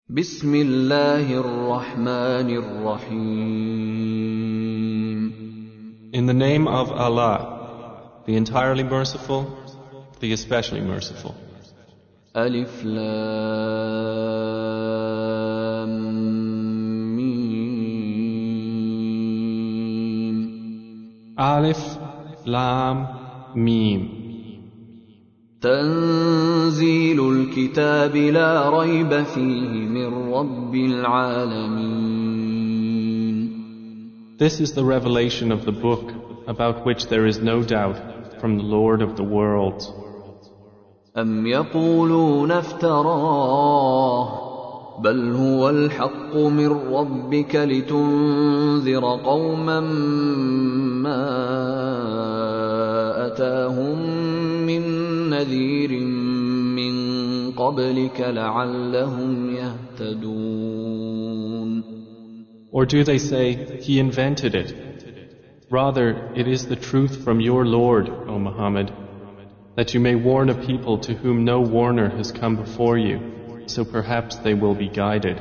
بسم الله الرحمن الرحيم. In the name of Allah, the entirely merciful, the especially merciful. ألف لام ميم. Alif, Lam, Mim. تنزيل الكتاب لا ريب فيه من رب العالمين. This is the revelation of the book about which there is no doubt from the Lord of the worlds. أم يقولون افتراه بل هو الحق من ربك لتنذر قوما ما أتاهم من نذير من قبلك لعلهم يهتدون. Or do they say, he invented it? Rather, it is the truth from your Lord, O Muhammad, that you may warn a people to whom no warner has come before you, so perhaps they will be guided.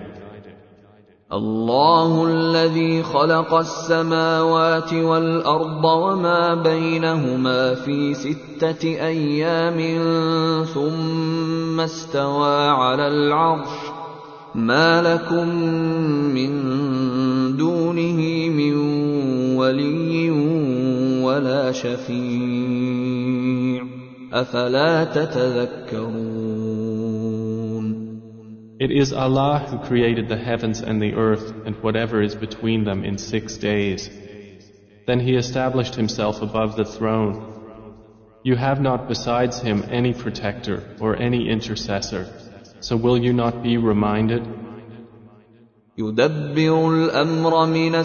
الله الذي خلق السماوات والأرض وما بينهما في 6 أيام ثم استوى على العرش ما لكم من دونه من ولي ولا شفيع أفلا تتذكرون. It is Allah who created the heavens and the earth and whatever is between them in 6 days. Then He established Himself above the throne. You have not besides Him any protector or any intercessor. So will you not be reminded? يدبر الأمر من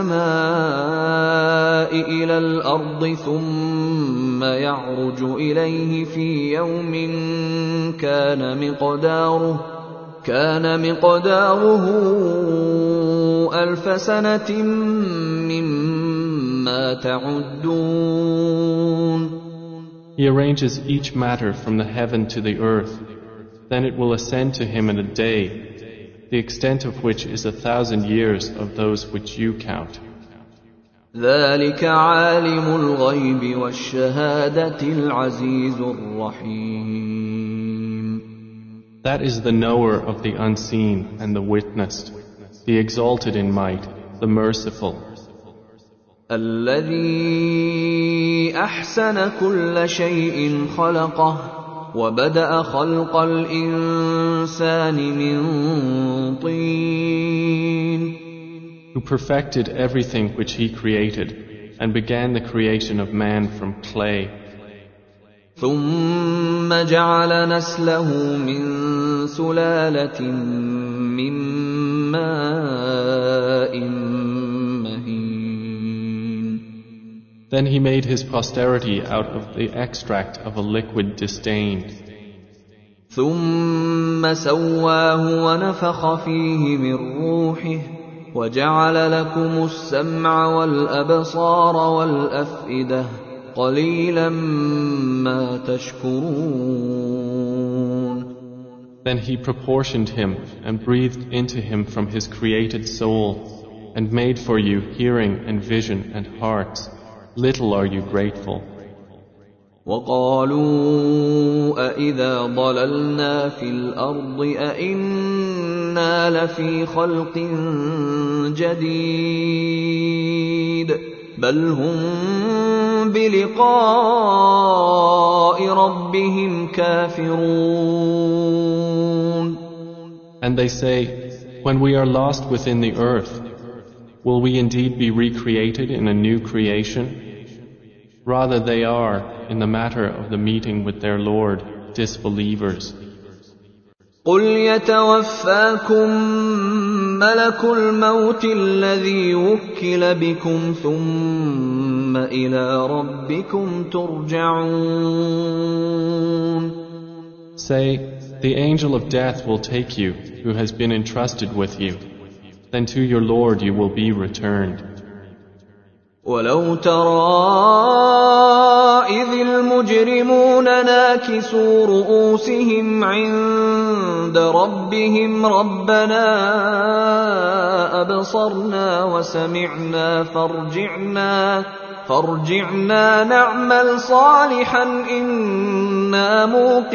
السماء إلى الأرض ثم يعرج إليه في يوم كان مقداره 1000 سنة مما تعدون. He arranges each matter from the heaven to the earth. Then it will ascend to Him in a day, the extent of which is 1,000 years of those which you count. ذلك عالم الغيب والشهادة العزيز الرحيم. That is the knower of the unseen and the witnessed, the exalted in might, the merciful. الذي أحسن كل شيء خلقه وبدأ خلق الإنسان من طين. Who perfected everything which He created and began the creation of man from clay. ثم جعل نسله من سلالة من ماء مهين. Then He made His posterity out of the extract of a liquid disdained. ثم سواه ونفخ فيه من روحه وجعل لكم السمع والأبصار والأفئدة قليلا ما تشكرون. Then He proportioned him and breathed into him from His created soul and made for you hearing and vision and hearts. Little are you grateful. وقالوا أإذا ضللنا في الأرض أإنا لفي خلق جديد بل هم بلقاء ربهم كافرون. And they say, when we are lost within the earth, will we indeed be recreated in a new creation? Rather they are, in the matter of the meeting with their Lord, disbelievers. قل يتوفاكم ملك الموت الذي وكل بكم ثم إلى ربكم ترجعون. Say, the angel of death will take you, who has been entrusted with you. Then to your Lord you will be returned. ولو ترى إذ المجرمون ناكسوا رؤوسهم عند ربهم ربنا أبصرنا وسمعنا فارجعنا نعمل صالحا إنا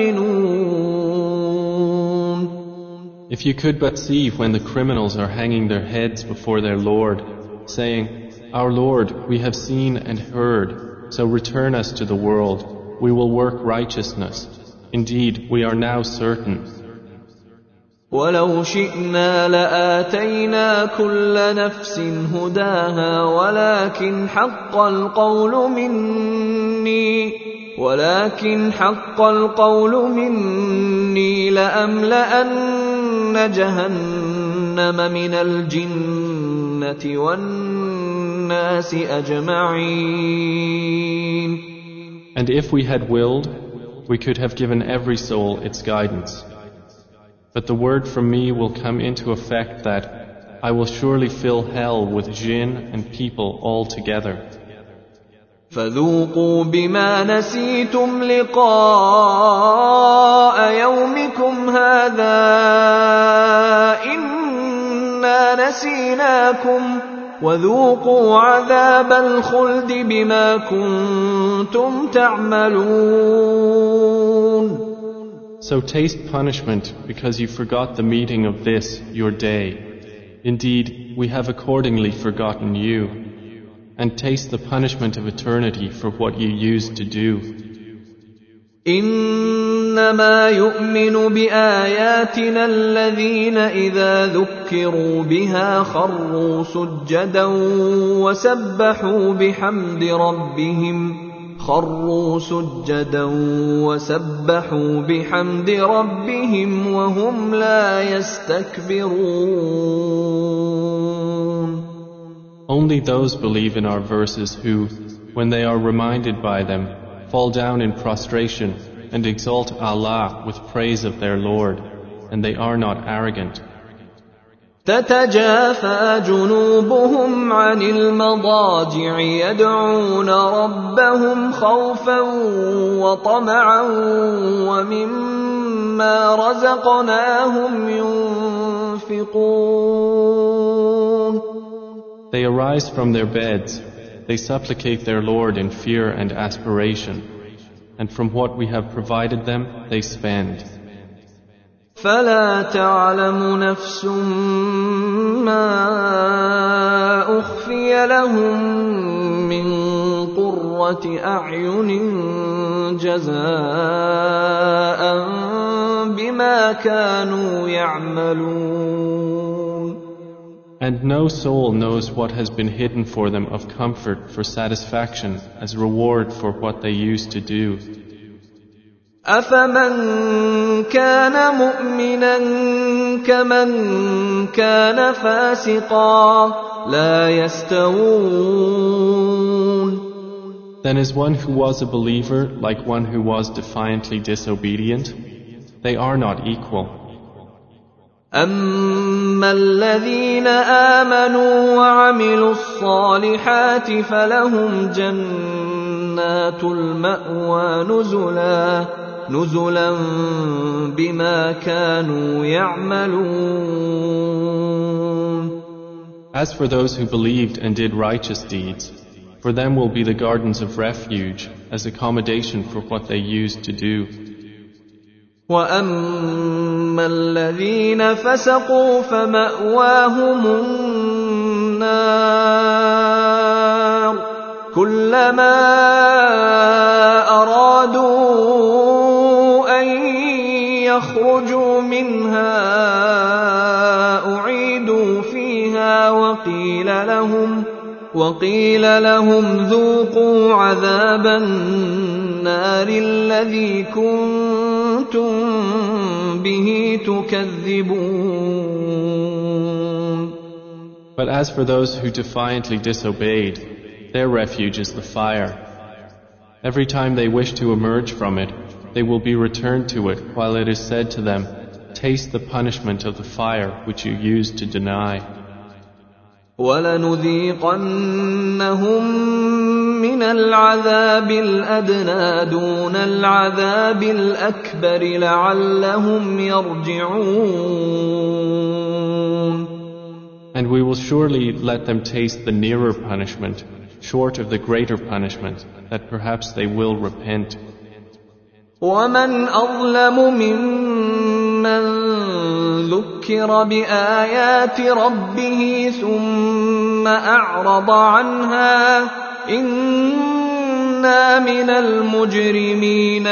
موقنون. If you could but see when the criminals are hanging their heads before their Lord, saying, Our Lord, we have seen and heard, so return us to the world. We will work righteousness. Indeed, we are now certain. ولو شئنا لآتينا كل نفس هداها ولكن حق القول مني لأملأن جهنم من الجنة والناس أجمعين. And if we had willed, we could have given every soul its guidance. But the word from me will come into effect that I will surely fill hell with jinn and people all together. فذوقوا بما نسيتم لقاء يومكم هذا إنا نسيناكم وذوقوا عذاب الخلد بما كنتم تعملون. So taste punishment because you forgot the meeting of this, your day. Indeed, we have accordingly forgotten you. And taste the punishment of eternity for what you used to do. إنما يؤمن بآياتنا الذين إذا ذكروا بها خروا سجدا وسبحوا بحمد ربهم وهم لا يستكبرون. Only those believe in our verses who, when they are reminded by them, fall down in prostration and exalt Allah with praise of their Lord, and they are not arrogant. تتجافى جنوبهم عن المضاجع يدعون ربهم خوفا وطمعا ومما رزقناهم ينفقون. They arise from their beds, they supplicate their Lord in fear and aspiration, and from what we have provided them, they spend. فلا تعلم نفس ما أخفي لهم من قرة أعين جزاء بما كانوا يعملون. And no soul knows what has been hidden for them of comfort for satisfaction as reward for what they used to do. أفمن كان مؤمنا كمن كان فاسقا لا يستوون. Then is one who was a believer like one who was defiantly disobedient? They are not equal. أما الذين آمنوا وعملوا الصالحات فلهم جنات المأوى نزلا بما كانوا يعملون. As for those who believed and did righteous deeds, for them will be the gardens of refuge as accommodation for what they used to do. وَأَمَّا الَّذِينَ فَسَقُوا فَمَأْوَاهُمُ النَّارُ كُلَّمَا أَرَادُوا أَن يَخْرُجُوا مِنْهَا أُعِيدُوا فِيهَا وَقِيلَ لَهُمْ ذُوقُوا عَذَابَ النَّارِ الَّذِي كُنتُم بِهِ تُكَذِّبُونَ. But as for those who defiantly disobeyed, their refuge is the fire. Every time they wish to emerge from it, they will be returned to it while it is said to them, Taste the punishment of the fire which you used to deny. وَلَنُذِيقَنَّهُم مِّنَ الْعَذَابِ الْأَدْنَىٰ دُونَ الْعَذَابِ الْأَكْبَرِ لَعَلَّهُمْ يَرْجِعُونَ. And we will surely let them taste the nearer punishment, short of the greater punishment, that perhaps they will repent. وَمَنْ أَظْلَمُ مِمَّنْ ذُكِّرَ بِآيَاتِ رَبِّهِ ثُمَّ أَعْرَضَ عَنْهَا ۚ إِنَّا مِنَ الْمُجْرِمِينَ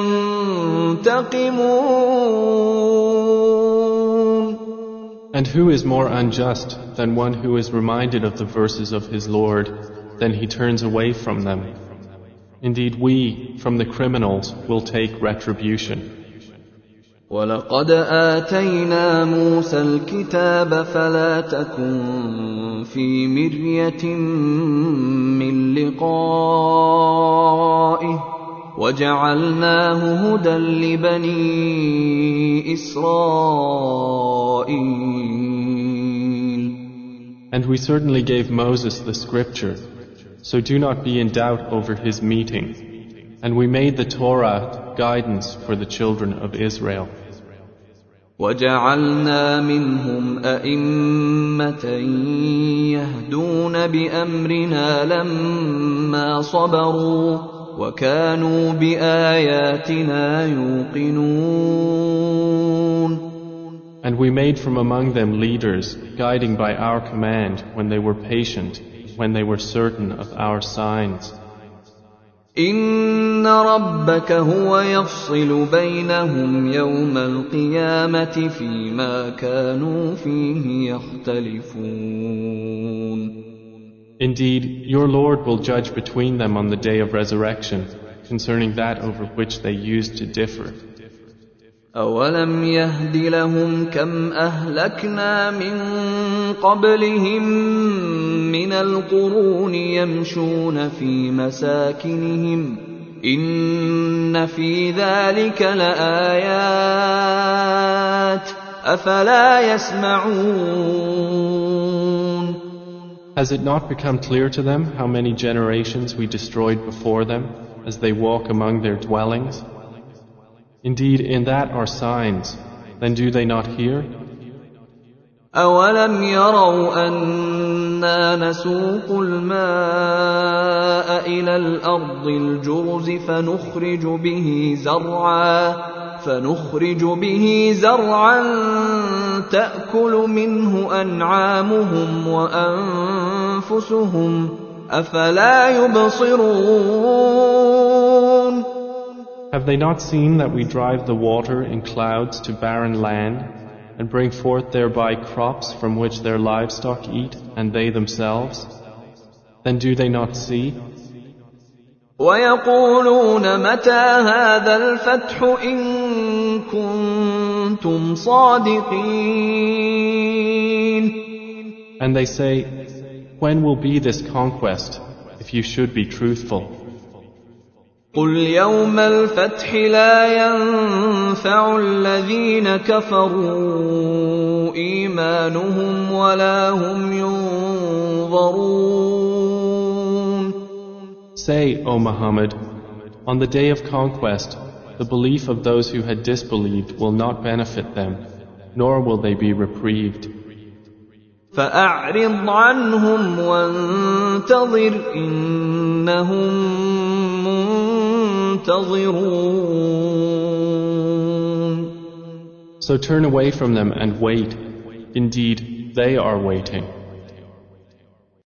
مُنْتَقِمُونَ. And who is more unjust than one who is reminded of the verses of his Lord, then he turns away from them? Indeed, we, from the criminals, will take retribution. وَلَقَدْ آتَيْنَا مُوسَى الْكِتَابَ فَلَا تَكُن فِي مِرْيَةٍ مِّن لِّقَائِهِ وَجَعَلْنَاهُ هُدًى لِّبَنِي إِسْرَائِيلَ. And we certainly gave Moses the scripture, so do not be in doubt over his meeting. And we made the Torah guidance for the children of Israel. وَجَعَلْنَا مِنْهُمْ أَئِمَّةً يَهْدُونَ بِأَمْرِنَا لَمَّا صَبَرُوا وَكَانُوا بِآيَاتِنَا يُوقِنُونَ. And we made from among them leaders, guiding by our command when they were patient, when they were certain of our signs. إِنَّ رَبَّكَ هُوَ يَفْصِلُ بَيْنَهُمْ يَوْمَ الْقِيَامَةِ فِيمَا كَانُوا فِيهِ يَخْتَلِفُونَ. Indeed, your Lord will judge between them on the day of resurrection concerning that over which they used to differ. أَوَلَمْ يَهْدِ لَهُمْ كَمْ أَهْلَكْنَا مِنْ قَبْلِهِمْ مِنَ الْقُرُونِ يَمْشُونَ فِي مَسَاكِنِهِمْ إِنَّ فِي ذَلِكَ لَآيَاتٍ أَفَلَا يَسْمَعُونَ. Has it not become clear to them how many generations we destroyed before them as they walk among their dwellings? Indeed, in that are signs. Then do they not hear? أَوَلَمْ يَرَوْا أَنَّا نَسُوقُ الْمَاءَ إِلَى الْأَرْضِ الْجُرُزِ فَنُخْرِجُ بِهِ زَرْعًا تَأْكُلُ مِنْهُ أَنْعَامُهُمْ وَأَنفُسُهُمْ أَفَلَا يُبْصِرُونَ. Have they not seen that we drive the water in clouds to barren land and bring forth thereby crops from which their livestock eat and they themselves? Then do they not see? وَيَقُولُونَ مَتَى هَذَا الْفَتْحُ إِن كُنتُمْ صَادِقِينَ. And they say, when will be this conquest, if you should be truthful? قُلْ يَوْمَ الْفَتْحِ لَا يَنفَعُ الَّذِينَ كَفَرُوا إِيمَانُهُمْ وَلَا هُمْ يُنظَرُونَ. Say, O Muhammad, on the day of conquest, the belief of those who had disbelieved will not benefit them, nor will they be reprieved. فَأَعْرِضْ عَنْهُمْ وَانتَظِرْ إِنَّهُمْ مُنتَظِرُونَ. So turn away from them and wait. Indeed, they are waiting.